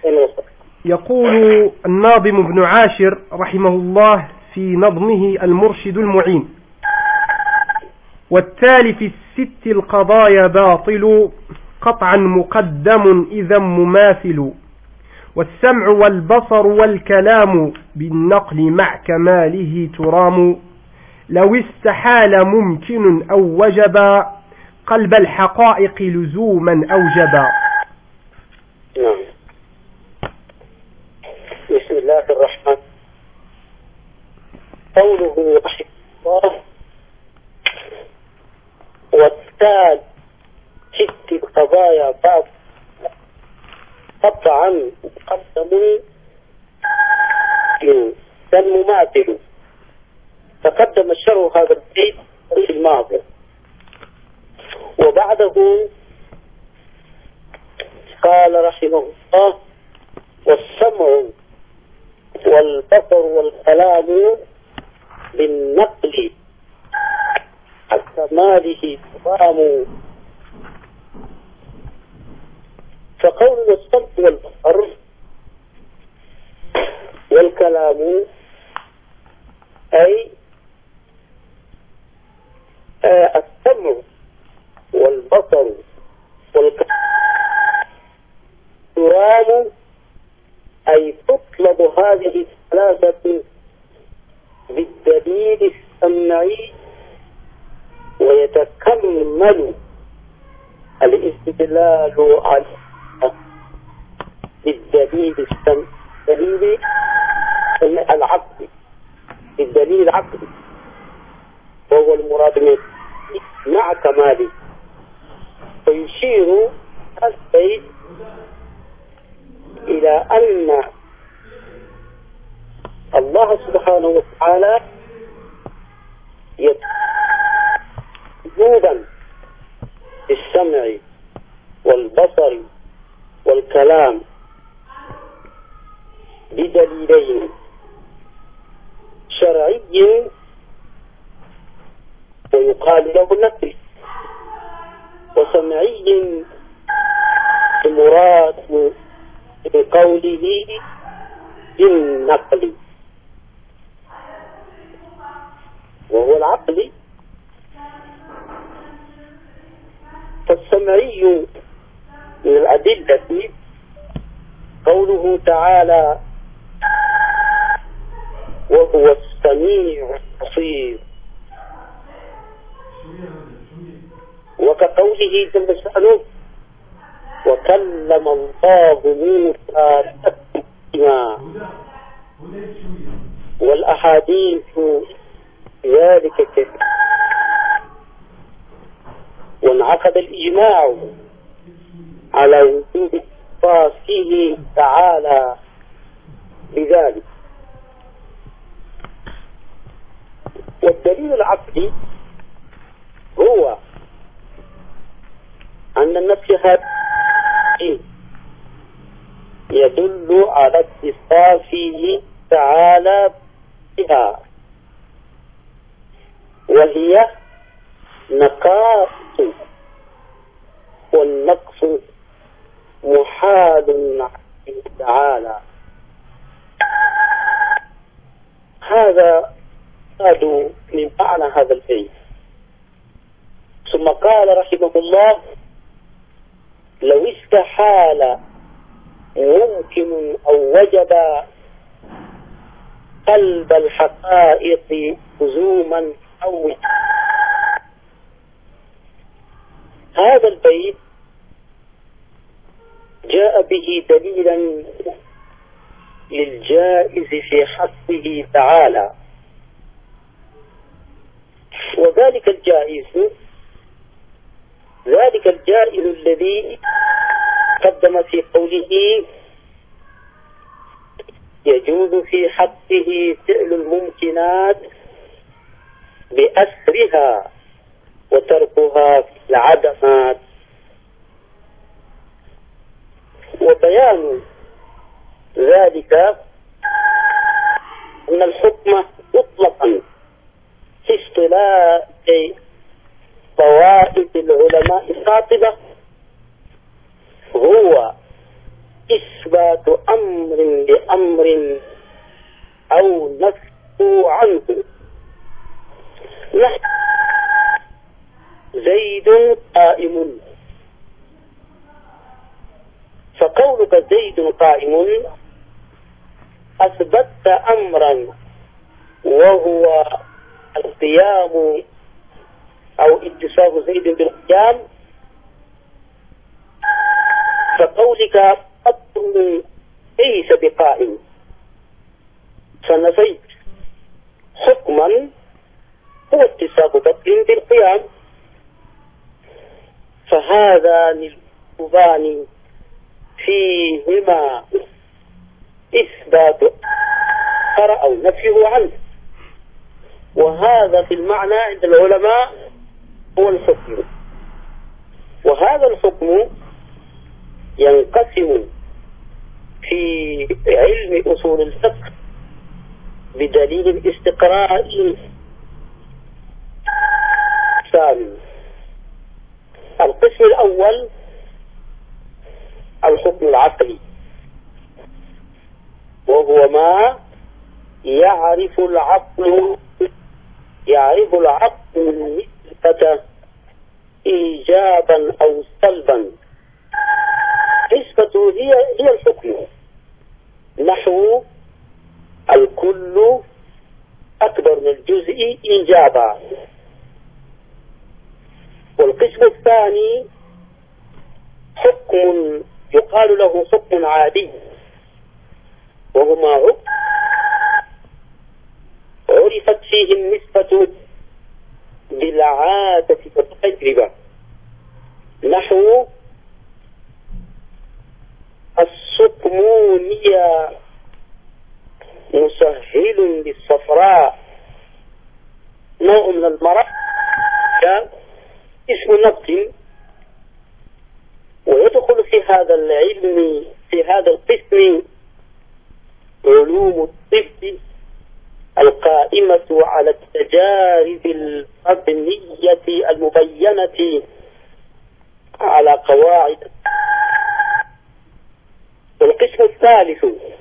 يقول الناظم ابن عاشر رحمه الله في نظمه المرشد المعين: والتالي في الست القضايا باطل قطعا مقدم إذا مماثل، والسمع والبصر والكلام بالنقل مع كماله ترام، لو استحال ممكن أو وجب قلب الحقائق لزوما أوجبا. نعم. بسم الله الرحمن. قوله رحمه الله: والتالي ست القضايا بعض قطعا مقدم كالمماثل. تقدم شرح هذا البيت في الماضي، وبعده قال رحمه الله: والسمع والبصر والكلام بالنقل حتى ماله ترام. فقول السمع والبصر والكلام أي السمع والبصر والكلام ترام، أي تطلب هذه الثلاثة بالدليل السمعي، ويتكمل الاستدلال على بالدليل السمعي العقلي، بالدليل العقلي، وهو المراد منه مع كماله. فيشير البيت إلى أن الله سبحانه وتعالى وجودا بالسمع والبصر والكلام بدليلين: شرعي ويقال له النقل، وسمعي المراد بقوله بالنقل وهو العقل. فالسمعي من الأدلة قوله تعالى: وهو السميع البصير، وكقوله جل شأنه: وكلم الله موسى تكليما. والأحاديث ذلك كثير، وانعقد الإجماع على وجود صفاته تعالى بذلك. والدليل العقلي هو أن النفي هذا يدل على اتصافه تعالى بها، وهي نقائص، والنقص محال عليه تعالى. هذا هذا من معنى هذا البيت. ثم قال رحمه الله: لو استحال ممكن أو وجب قلب الحقائق لزوما أو. هذا البيت جاء به دليلا للجائز في حقه تعالى، وذلك الجائز الذي قدم في قوله: يجوز في حقه فعل الممكنات بأسرها وتركها في العدمات. وبيان ذلك أن الحكم مطلقا في اصطلاح طوائف العلماء الخاطبة هو اسم إثبات أمر لأمر أو نفسه عنه. نحن زيد قائم، فقولك زيد قائم أثبتت أمرا وهو القيام أو اتصاف زيد بالقيام، فقولك بكر ليس بقائم فنفيت حكما هو اتصاف بكر بالقيام. فهذان اللفظان فيهما إثبات آخر أو نفيه عنه، وهذا في المعنى عند العلماء هو الحكم. وهذا الحكم ينقسم في علم أصول الفقه بدليل الاستقراء الثاني. القسم الأول الحكم العقلي، وهو ما يعرف العقل النسبة إيجابا أو سلبا. نسبته هي الحكم، نحو الكل أكبر من الجزء إيجابا. والقسم الثاني حكم يقال له حكم عادي، وهما عرفت فيه النسبة بالعادة والتجربة، نحو السقمونية مسهل للصفراء، نوع من المرض اسم نبض. ويدخل في هذا العلم في هذا القسم علوم الطب القائمة على التجارب المبنية المبينة على قواعد. والقسم الثالث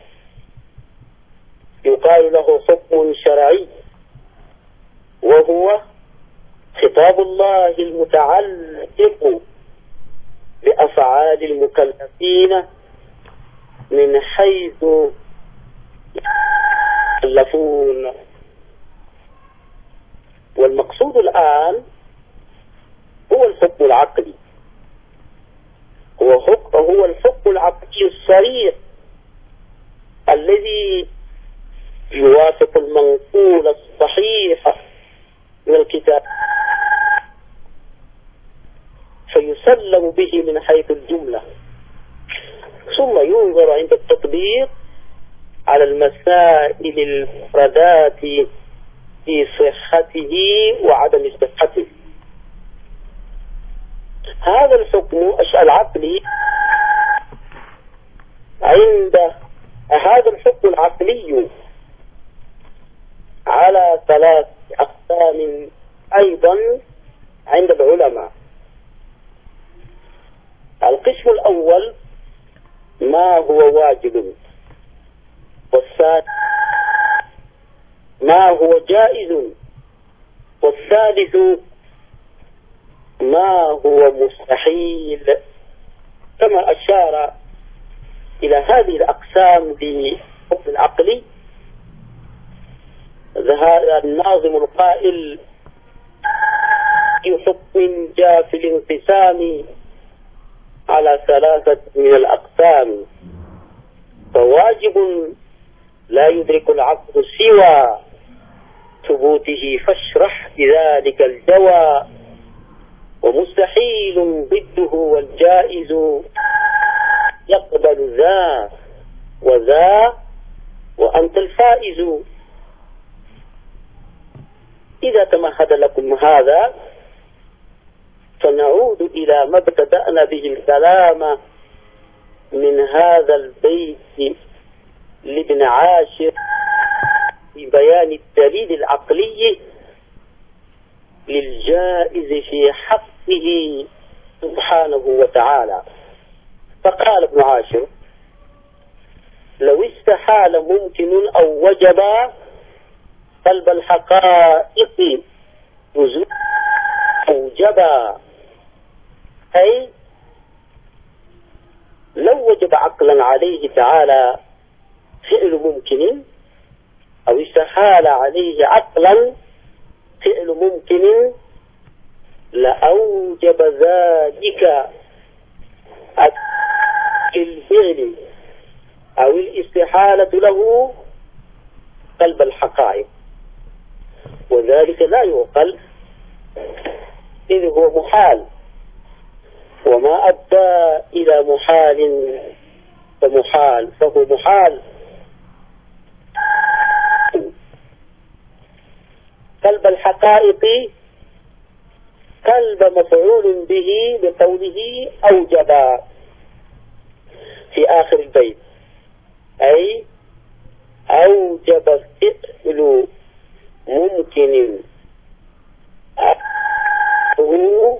يقال له حكم شرعي، وهو خطاب الله المتعلق بأفعال المكلفين من حيث يكلفون. والمقصود الآن هو الحكم العقلي، هو الحكم العقلي الصريح الذي يوافق المنقول الصحيح من الكتاب، فيسلم به من حيث الجملة، ثم ينظر عند التطبيق على المسائل المفردات في صحته وعدم صحته. هذا الحكم العقلي هذا الحكم العقلي على 3 أقسام أيضا عند العلماء. القسم الأول ما هو واجب، والثاني ما هو جائز، والثالث ما هو مستحيل. كما أشار إلى هذه الأقسام بالحكم العقلي الناظم القائل حكم جاء في الانقسام على 3 من الأقسام، فواجب لا يدرك العقل سوى ثبوته فاشرح بذلك الجوى، ومستحيل ضده والجائز يقبل ذا وذا وأنت الفائز. إذا تمهد لكم هذا فنعود إلى ما ابتدأنا به الكلام من هذا البيت لابن عاشر في بيان الدليل العقلي للجائز في حقه سبحانه وتعالى. فقال ابن عاشر استحال ممكن أو وجب قلب الحقائق نزول أوجبا، أي لو وجب عقلا عليه تعالى فعل ممكن أو استحال عليه عقلا فعل ممكن لأوجب ذلك الفعل أو الاستحالة له قلب الحقائق، وذلك لا يعقل إذ هو محال، وما أدى إلى محال فمحال فهو محال. قلب الحقائق قلب مفعول به بقوله أوجب في آخر البيت، أي أوجب فعل ممكن هو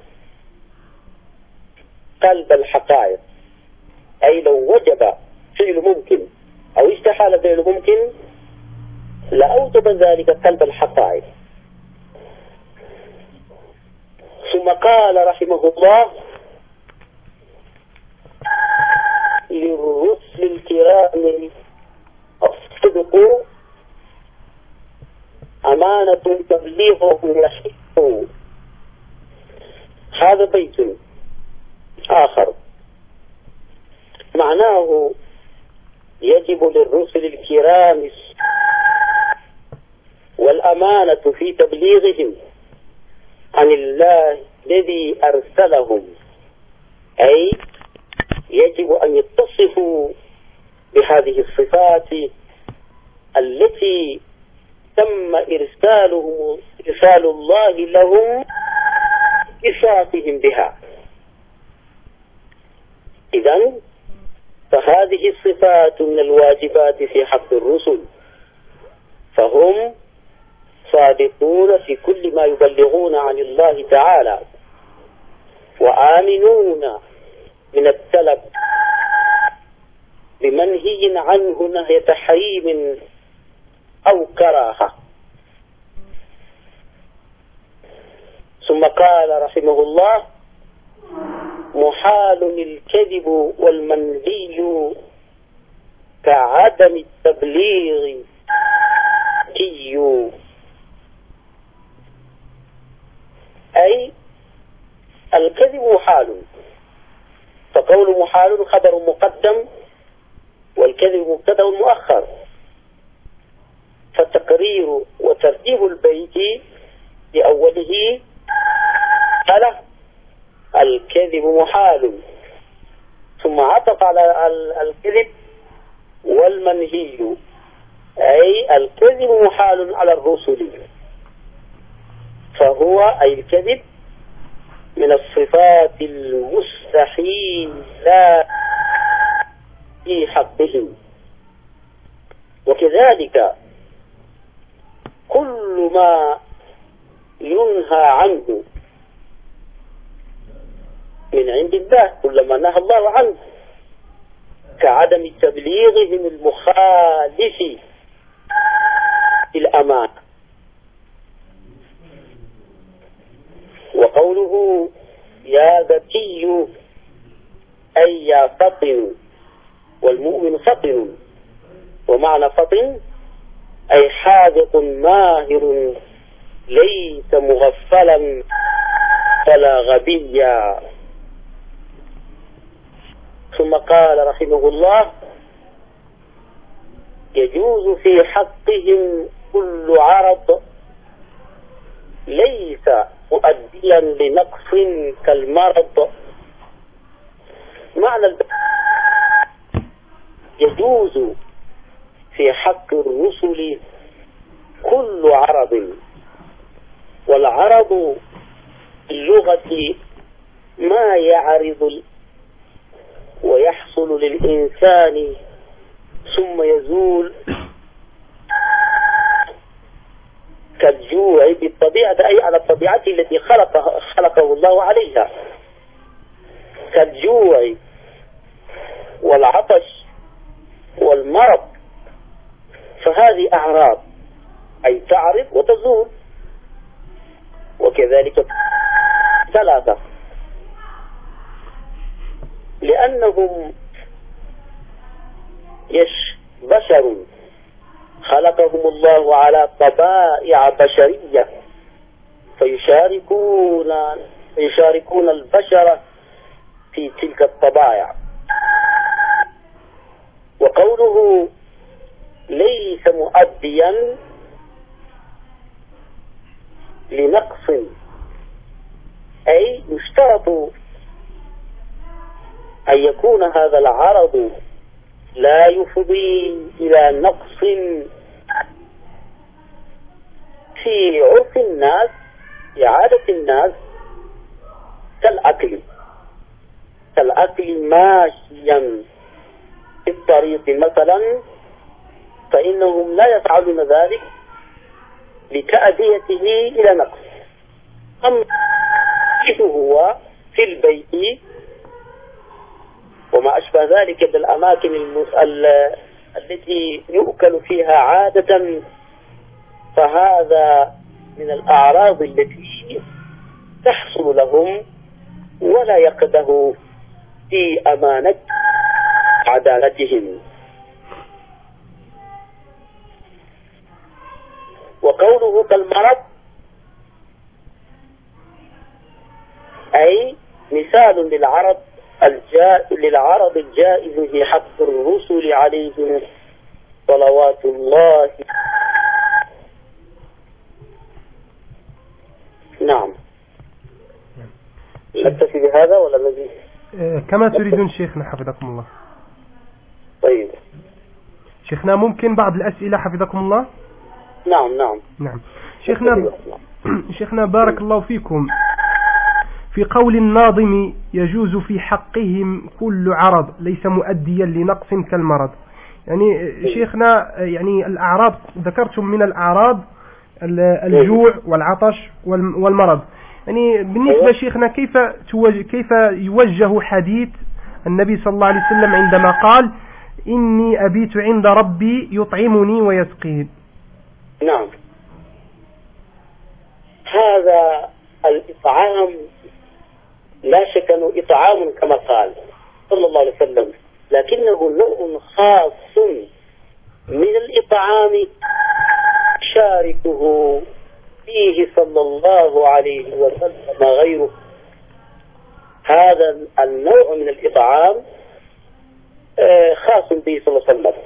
قلب الحقائق، أي لو وجب فعل ممكن أو استحال فعل ممكن لأوجب ذلك قلب الحقائق. ثم قال رحمه الله: للرسل الكرام الصدق أمانة تبليغه يحق. هذا بيت آخر معناه يجب للرسل الكرام والأمانة في تبليغهم عن الله الذي أرسلهم، أي يجب أن يتصفوا بهذه الصفات التي تم إرسال الله لهم إصافهم بها. إذن فهذه الصفات من الواجبات في حق الرسل، فهم صادقون في كل ما يبلغون عن الله تعالى، وآمنون من السلب بمنهي عنه نهي تحريم أو كراهة. ثم قال رحمه الله: محال الكذب والمنهي كعدم التبليغ كي، أي الكذب محال، فقول محال خبر مقدم والكذب مبتدأ مؤخر، فالتقرير وترتيب البيت لأوله قال الكذب محال، ثم عطف على الكذب والمنهي، أي الكذب محال على الرسل، فهو أي الكذب من الصفات المستحيلة في حقهم. وكذلك كل ما ينهى عنه من عند الله، كل ما نهى الله عنه كعدم تبليغهم المخالف الأمانة. وقوله يا ذكي أي يا فطن، والمؤمن فطن، ومعنى فطن أي حاذق ماهر ليس مغفلا ولا غبيا. ثم قال رحمه الله: يجوز في حقهم كل عرض ليس مؤديا لنقص كالمرض. معنى يجوز في حق الرسل كل عرض، والعرض اللغة ما يعرض ويحصل للإنسان ثم يزول، كالجوع بالطبيعة، أي على الطبيعة التي خلقه الله عليها، كالجوع والعطش والمرض فهذه أعراض، أي تعرض وتزول. وكذلك ثلاثة، لأنهم بشر خلقهم الله على طبائع بشرية، فيشاركون البشر في تلك الطبائع. وقوله ليس مؤديا لنقص، أي يشترط أن يكون هذا العرض لا يفضي إلى نقص في عرف الناس، في عادة الناس، كالأكل ماشيا في الطريق مثلا، فإنهم لا يفعلون ذلك لتأديته إلى نقص. أما هو في البيت وما أشبه ذلك بالأماكن التي يؤكل فيها عادة، فهذا من الأعراض التي تحصل لهم ولا يقده في أمانة عدالتهم. وقوله كالمرض، أي مثال للعرض الجائز في حق الرسل عليهم صلوات الله. نعم، نكتفي بهذا ولا نزيد؟ كما تريدون شيخنا حفظكم الله. طيب شيخنا ممكن بعض الأسئلة حفظكم الله؟ نعم. شيخنا بارك الله فيكم، في قول الناظم يجوز في حقهم كل عرض ليس مؤديا لنقص كالمرض، يعني شيخنا يعني الأعراض ذكرتم من الأعراض الجوع والعطش والمرض، يعني بالنسبة شيخنا كيف يوجه حديث النبي صلى الله عليه وسلم عندما قال إني أبيت عند ربي يطعمني ويسقين؟ نعم، هذا الإطعام لا شك أنه إطعام كما قال صلى الله عليه وسلم، لكنه نوع خاص من الإطعام شاركه فيه صلى الله عليه وسلم غيره. هذا النوع من الإطعام خاص به صلى الله عليه وسلم،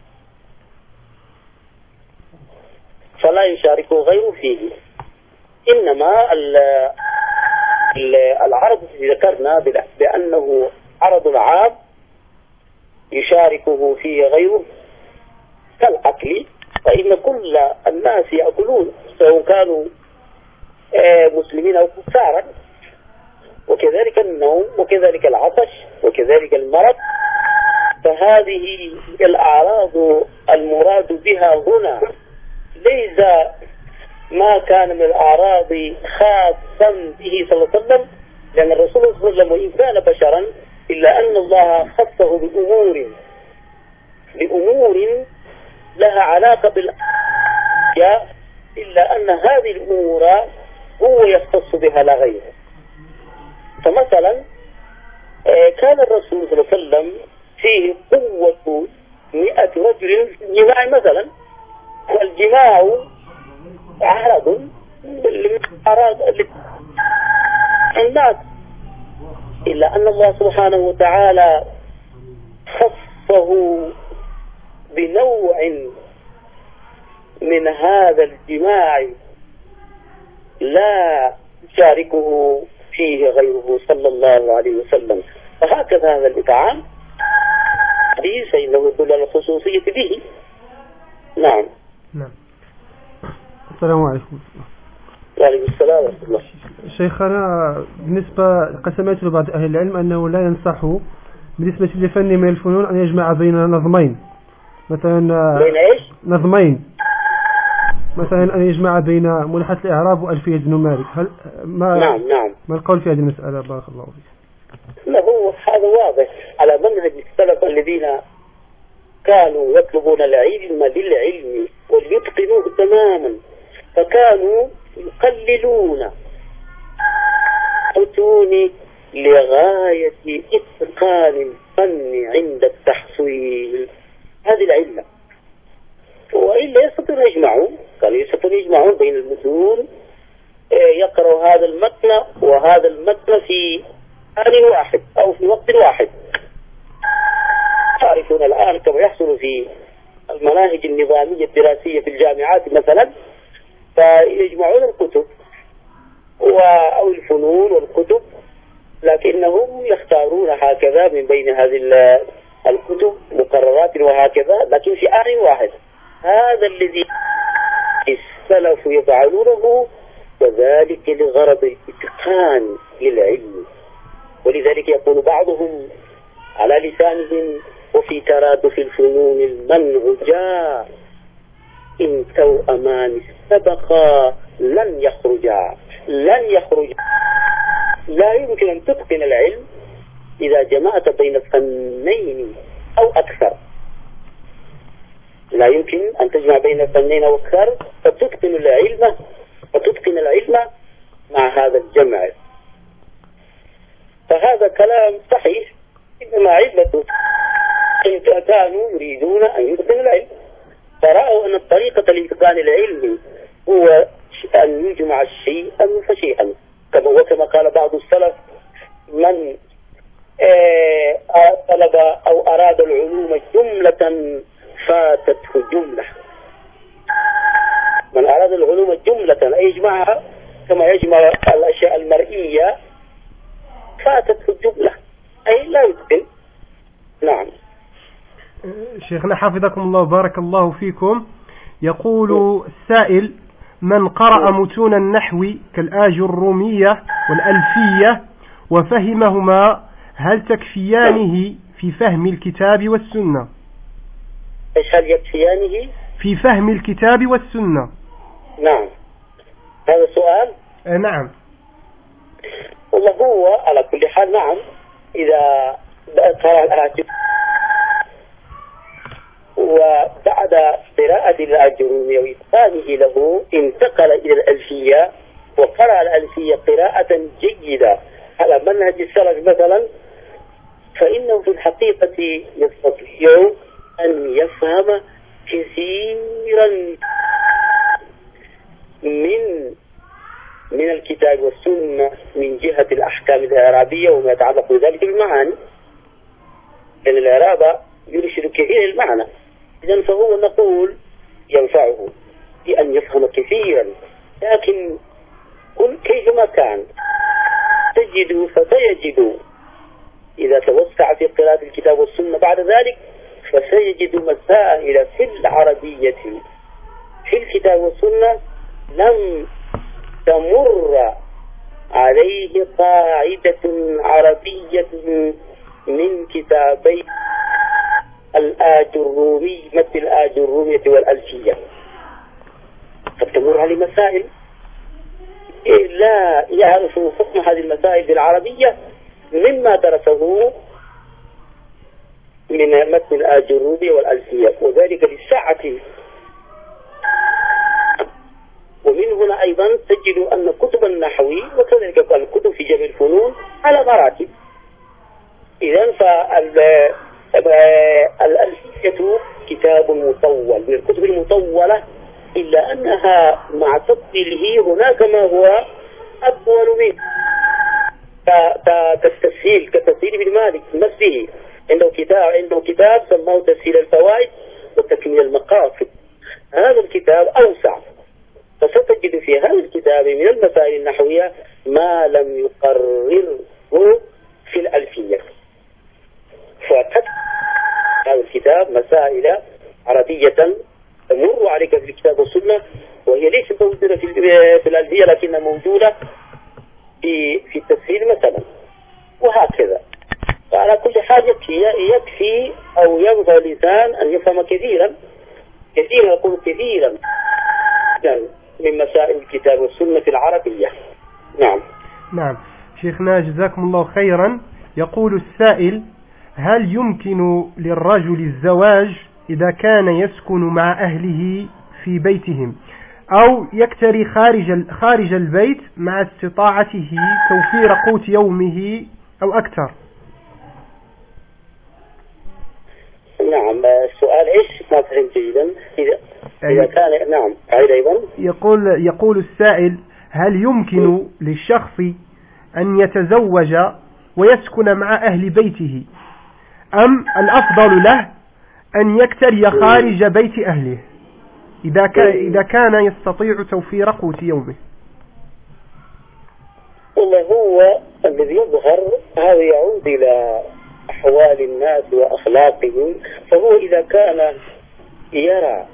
فلا يشاركه غيره فيه. إنما العرض الذي ذكرنا بأنه عرض عام يشاركه فيه غيره كالأكل، فإن كل الناس يأكلون سواء كانوا مسلمين أو كفارا، وكذلك النوم وكذلك العطش وكذلك المرض. فهذه الأعراض المراد بها هنا ليس ما كان من الأعراض خاصا به صلى الله عليه وسلم، لأن الرسول صلى الله عليه وسلم وإن كان بشرا إلا أن الله خصه بأمور لها علاقة بالأشياء، إلا أن هذه الأمور هو يختص بها لا غيره. فمثلا كان الرسول صلى الله عليه وسلم فيه قوة 100 رجل في الجماع مثلا، والجماع عرض الناس، إلا أن الله سبحانه وتعالى خصه بنوع من هذا الجماع لا يشاركه فيه غيره صلى الله عليه وسلم. فهكذا هذا الإطعام حديث إنه يدل على الخصوصية به. نعم. السلام عليكم. وعليكم السلام ورحمة الله. شيخنا، بالنسبة قسمت لبعض أهل العلم أنه لا ينصح بالنسبة لفن من الفنون أن يجمع بين نظمين، مثلا بين إيش؟ نظمين، مثلا أن يجمع بين ملحة الإعراب وألفية بن مالك. نعم. ما القول في هذه المسألة؟ بارك الله فيك. لا، هو هذا واضح على منهج السلف الذين كانوا يطلبون العلم للعلم وليتقنوه تماما، فكانوا يقللون متون لغاية إتقان الفن عند التحصيل. هذه العلة. وإلا يستطيعون يجمعون، كانوا يستطيعون يجمعون بين المتون، يقرأوا هذا المتن وهذا المتن في آن واحد أو في وقت واحد. تعرفون الآن كما يحصل في المناهج النظامية الدراسية في الجامعات مثلا، فيجمعون الكتب أو الفنون والكتب، لكنهم يختارون هكذا من بين هذه الكتب مقررات وهكذا، لكن في آن واحد. هذا الذي السلف يفعلونه، وذلك لغرض الاتقان للعلم. ولذلك يقول بعضهم على لسانهم: وفي ترادف الفنون المنع جاء، إن توأمان سبقا لن يخرجا. لا يمكن أن تتقن العلم إذا جمعت بين فنين أو أكثر. لا يمكن أن تجمع بين فنين أو أكثر فتتقن العلم مع هذا الجمع. فهذا كلام صحيح، إنما علته كانوا يريدون أن يتقنوا العلم، فرأوا أن الطريقة لإتقان العلم هو أن يجمع شيئا فشيئا، وكما قال بعض السلف: من طلب أو أراد العلوم جملة فاتته جملة. من أراد العلوم جملة أي يجمعها كما يجمع الأشياء المرئية، فاتته الجملة أي لا يتقن. نعم. شيخنا حفظكم الله وبارك الله فيكم، يقول السائل: من قرأ متون النحو كالآجرومية والألفية وفهمهما هل تكفيانه في فهم الكتاب والسنة؟ إيش هل يكفيانه؟ في فهم الكتاب والسنة. نعم، هذا السؤال. نعم. والله هو على كل حال نعم، إذا قرأ الآيات وبعد قراءة الآجرومية وإتقانه له انتقل إلى الألفية وقرأ الألفية قراءة جيدة على منهج السلف مثلا، فإنه في الحقيقة يستطيع أن يفهم كثيرا من الكتاب والسنة من جهة الأحكام الإعرابية وما يتعلق بذلك بالمعاني، لأن الإعراب يرشد كثير المعنى. إذن فهو نقول ينفعه بأن يفهم كثيرا، لكن كيفما كان فسيجد إذا توسع في قراءة الكتاب والسنة بعد ذلك فسيجد مسائل في العربية في الكتاب والسنة لم تمر عليه قاعدة عربية من كتابي الآجرومي مثل الآجرومية والألفية. قد تمر عليه مسائل لا يعرف حكم هذه المسائل بالعربية مما درسه من متن الآجرومية والألفية، وذلك للسعة. ومن هنا أيضا تجد أن كتب النحو وكذلك الكتب في جميع الفنون على مراتب. إذن فالألفية كتاب مطول من الكتب المطولة، إلا أنها مع تطويله هناك ما هو أطول منه كتسهيل بن مالك نفسه عنده كتاب سماه تسهيل الفوائد وتكميل المقاصد. هذا الكتاب أوسع، فستجد في هذا الكتاب من المسائل النحوية ما لم يقرره في الألفية. فقد هذا الكتاب مسائل عربية تمر عليك في الكتاب والسنة وهي ليست موجودة في الألفية، لكنها موجودة في التسهيل مثلا، وهكذا. فعلى كل حال يكفي أو ينبغي الإنسان أن يفهم كثيرا يقول كثيرا من مسائل الكتاب والسنة العربية. نعم. شيخنا جزاكم الله خيرا. يقول السائل: هل يمكن للرجل الزواج إذا كان يسكن مع أهله في بيتهم أو يكتري خارج البيت مع استطاعته توفير قوت يومه أو أكثر. نعم، السؤال إيش ما فهمت جيدا. إذا كان نعم أيضا يقول السائل: هل يمكن للشخص أن يتزوج ويسكن مع أهل بيته، أم الأفضل له أن يكتري خارج بيت أهله إذا كان يستطيع توفير قوت يومه؟ والله هو الذي يظهر هذا يعود إلى أحوال الناس وأخلاقهم. فهو إذا كان يرى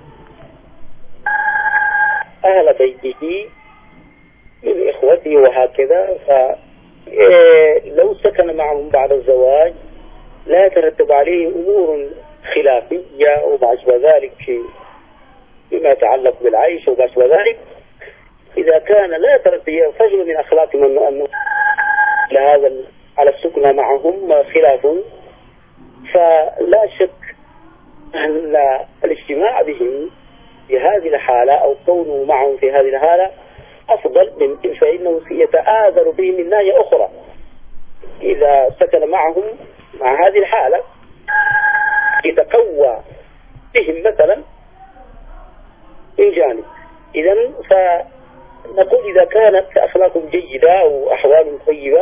أهل بيته من إخوته وهكذا، فلو سكن معهم بعد الزواج لا يترتب عليه أمور خلافية وما أشبه ذلك فيما يتعلق بالعيش وما أشبه ذلك. إذا كان لا يترتب فجر من أخلاقهم أنه لهذا على السكنة معهم خلاف، فلا شك أن الاجتماع بهم في هذه الحالة أو كونه معهم في هذه الحالة أفضل، فإنه يتآثر بهم من ناحية أخرى. إذا سكن معهم مع هذه الحالة يتقوى بهم مثلا من جانب. إذن فنقول إذا كانت أخلاقهم جيدة وأحوالهم طيبة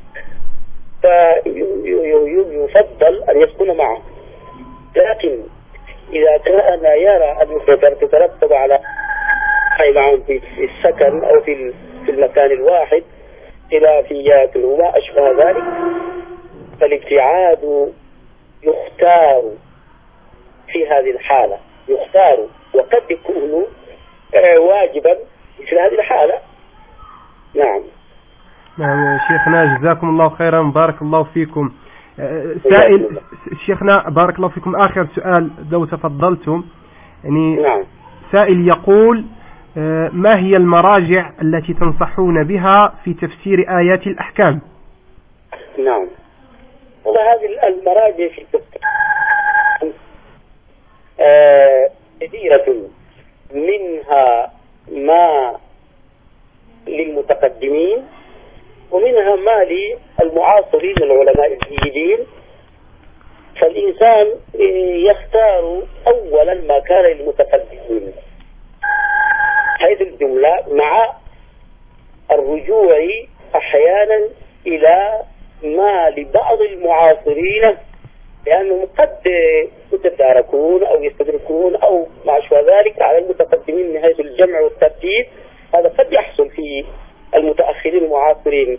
فيفضل أن يسكن معهم. لكن إذا كان يرى أن تترتب على معهم في السكن أو في المكان الواحد خلافيات وما أشبه ذلك، فالابتعاد يختار في هذه الحالة، يختار وقد يكون واجبا في هذه الحالة. نعم. نعم شيخنا، جزاكم الله خيرا، بارك الله فيكم. سائل شيخنا بارك الله فيكم، آخر سؤال لو تفضلتم. يعني نعم. سائل يقول: ما هي المراجع التي تنصحون بها في تفسير آيات الأحكام؟ نعم، وهذه المراجع في التفسير كثيرة، منها ما للمتقدمين ومنها ما للمعاصرين العلماء الجيدين. فالإنسان يختار أولا ما كان للمتقدمين حيث الجملة، مع الرجوع أحيانا إلى ما لبعض المعاصرين، لأنهم قد يتداركون أو يستدركون أو ما شابه ذلك على المتقدمين من حيث الجمع والترتيب. هذا قد يحصل في المتأخرين المعاصرين.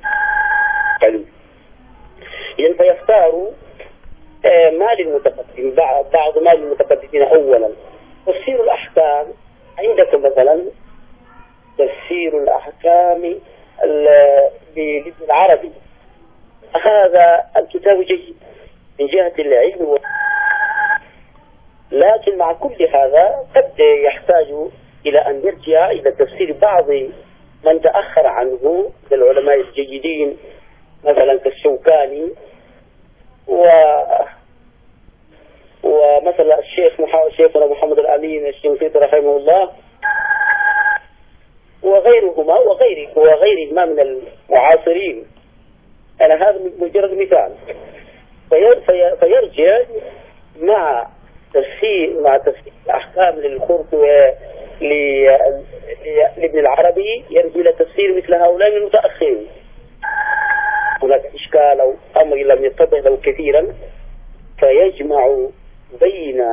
يعني فيختاروا ما للمتقدمين، بعض ما للمتقدمين أولا. تفسير الأحكام عندكم مثلا تفسير الأحكام لابن العربي، هذا الكتاب جيد من جهة العلم، لكن مع كل هذا قد يحتاج إلى أن يرجع إلى تفسير بعض من تأخر عنه من العلماء الجيدين، مثلا كالشوكاني ومثلا شيخنا محمد الأمين الشنقيطي رحمه الله وغيرهما من المعاصرين. أنا هذا مجرد مثال. فيرجع مع تفسير الأحكام للقرطبي لابن العربي، يرجع إلى تفسير مثل هؤلاء من المتأخرين. هناك إشكال أو أمر لم يتضح له كثيرا، فيجمع بين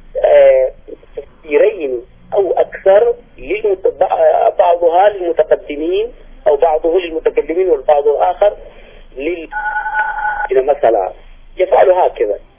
تفسيرين أو أكثر، بعضها للمتقدمين أو بعضه للمتكلمين والبعض الآخر مثلا يفعل هكذا.